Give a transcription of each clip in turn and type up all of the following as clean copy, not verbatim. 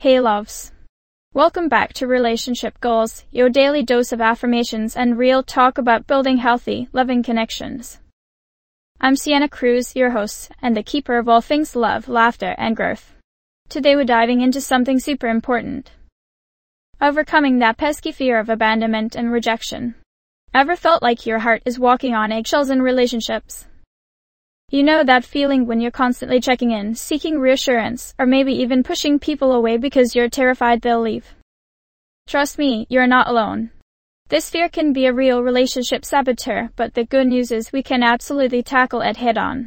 Hey loves. Welcome back to Relationship Goals, your daily dose of affirmations and real talk about building healthy, loving connections. I'm Sienna Cruz, your host, and the keeper of all things love, laughter, and growth. Today we're diving into something super important. Overcoming that pesky fear of abandonment and rejection. Ever felt like your heart is walking on eggshells in relationships? You know that feeling when you're constantly checking in, seeking reassurance, or maybe even pushing people away because you're terrified they'll leave. Trust me, you're not alone. This fear can be a real relationship saboteur, but the good news is we can absolutely tackle it head-on.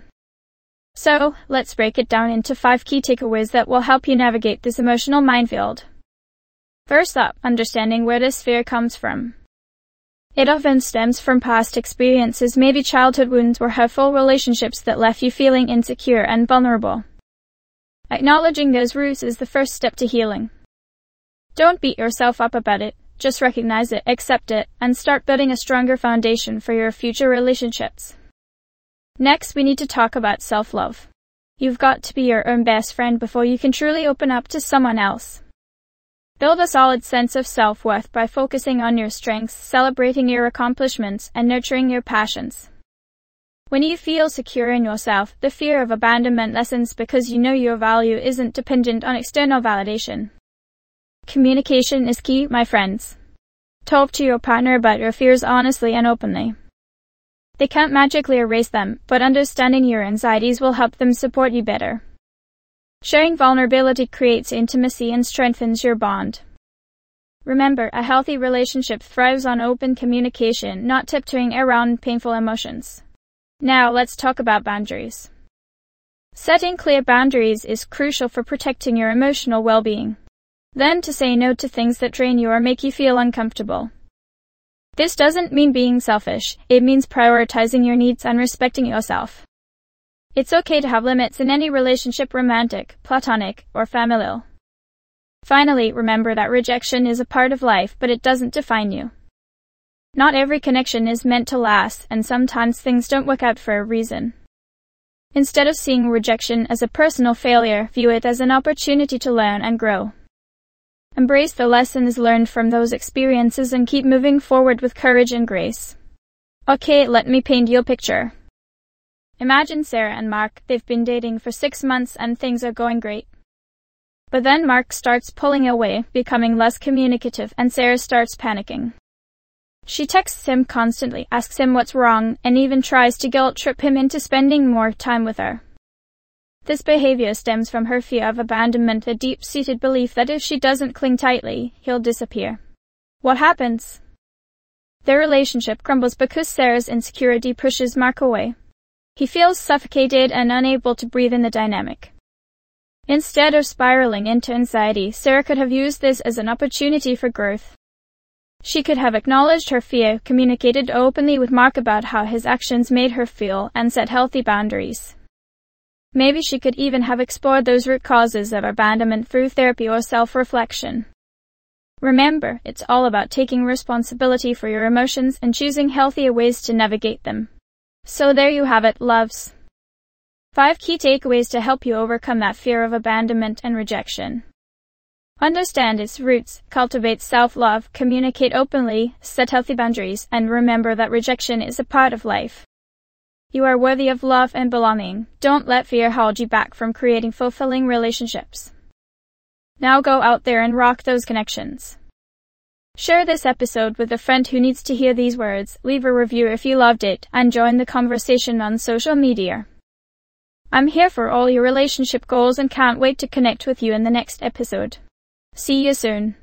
So, let's break it down into 5 key takeaways that will help you navigate this emotional minefield. First up, understanding where this fear comes from. It often stems from past experiences, maybe childhood wounds or hurtful relationships that left you feeling insecure and vulnerable. Acknowledging those roots is the first step to healing. Don't beat yourself up about it, just recognize it, accept it, and start building a stronger foundation for your future relationships. Next, we need to talk about self-love. You've got to be your own best friend before you can truly open up to someone else. Build a solid sense of self-worth by focusing on your strengths, celebrating your accomplishments, and nurturing your passions. When you feel secure in yourself, the fear of abandonment lessens because you know your value isn't dependent on external validation. Communication is key, my friends. Talk to your partner about your fears honestly and openly. They can't magically erase them, but understanding your anxieties will help them support you better. Sharing vulnerability creates intimacy and strengthens your bond. Remember, a healthy relationship thrives on open communication, not tiptoeing around painful emotions. Now, let's talk about boundaries. Setting clear boundaries is crucial for protecting your emotional well-being. Learn to say no to things that drain you or make you feel uncomfortable. This doesn't mean being selfish, it means prioritizing your needs and respecting yourself. It's okay to have limits in any relationship, romantic, platonic, or familial. Finally, remember that rejection is a part of life, but it doesn't define you. Not every connection is meant to last, and sometimes things don't work out for a reason. Instead of seeing rejection as a personal failure, view it as an opportunity to learn and grow. Embrace the lessons learned from those experiences and keep moving forward with courage and grace. Okay, let me paint you a picture. Imagine Sarah and Mark. They've been dating for 6 months and things are going great. But then Mark starts pulling away, becoming less communicative, and Sarah starts panicking. She texts him constantly, asks him what's wrong, and even tries to guilt-trip him into spending more time with her. This behavior stems from her fear of abandonment, a deep-seated belief that if she doesn't cling tightly, he'll disappear. What happens? Their relationship crumbles because Sarah's insecurity pushes Mark away. He feels suffocated and unable to breathe in the dynamic. Instead of spiraling into anxiety, Sarah could have used this as an opportunity for growth. She could have acknowledged her fear, communicated openly with Mark about how his actions made her feel, and set healthy boundaries. Maybe she could even have explored those root causes of abandonment through therapy or self-reflection. Remember, it's all about taking responsibility for your emotions and choosing healthier ways to navigate them. So there you have it, loves. 5 key takeaways to help you overcome that fear of abandonment and rejection. Understand its roots, cultivate self-love, communicate openly, set healthy boundaries, and remember that rejection is a part of life. You are worthy of love and belonging. Don't let fear hold you back from creating fulfilling relationships. Now go out there and rock those connections. Share this episode with a friend who needs to hear these words, leave a review if you loved it, and join the conversation on social media. I'm here for all your relationship goals and can't wait to connect with you in the next episode. See you soon.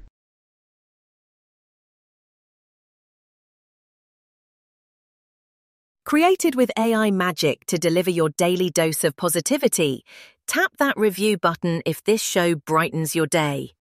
Created with AI magic to deliver your daily dose of positivity, tap that review button if this show brightens your day.